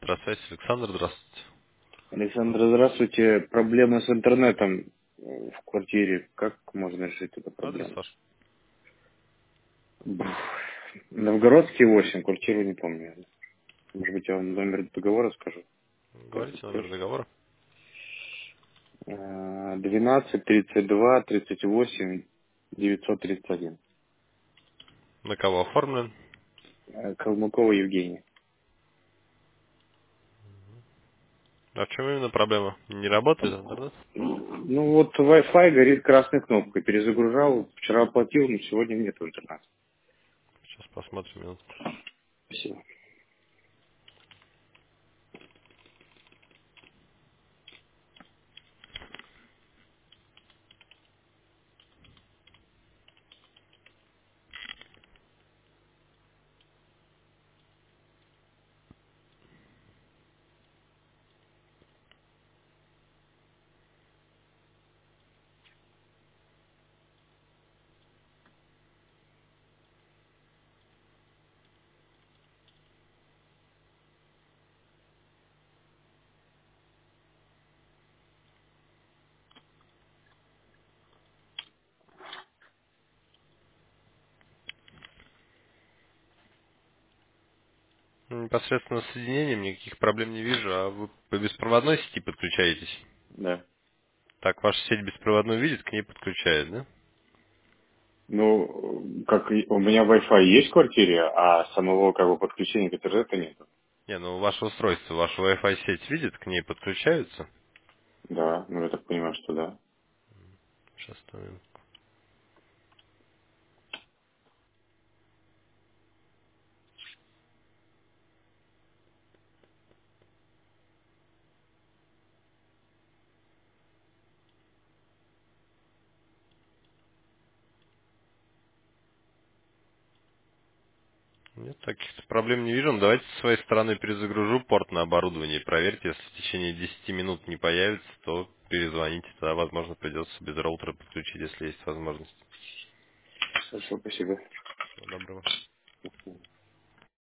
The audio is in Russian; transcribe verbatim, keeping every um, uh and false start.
Электросвязь, Александр, здравствуйте. Александр, здравствуйте. Проблема с интернетом э, в квартире. Как можно решить эту Адрес проблему? ваш. Бф. Новгородский восемь, квартиру не помню. Может быть, я вам номер договора скажу. Сейчас Говорите номер открою. договора. Э, двенадцать тридцать два тридцать восемь девятьсот тридцать один. На кого оформлен? Э, Калмыкова Евгений. А в чем именно проблема? Не работает интернет? Ну вот Wi-Fi горит красной кнопкой. Перезагружал. Вчера оплатил, но сегодня нет интернета. Сейчас посмотрим минутку. Спасибо. Непосредственно с соединением никаких проблем не вижу, а вы по беспроводной сети подключаетесь? Да. Так, ваша сеть беспроводную видит, к ней подключает, да? Ну, как и- у меня Wi-Fi есть в квартире, а самого как бы подключения к интернету нет. Не, ну ваше устройство, ваша Wi-Fi сеть видит, к ней подключаются? Да, ну я так понимаю, что да. Сейчас ставим. Нет, таких проблем не вижу. Но давайте с своей стороны перезагружу порт на оборудование. Проверьте, если в течение десяти минут не появится, то перезвоните. Тогда, возможно, придется без роутера подключить, если есть возможность. Хорошо, спасибо. Всего доброго.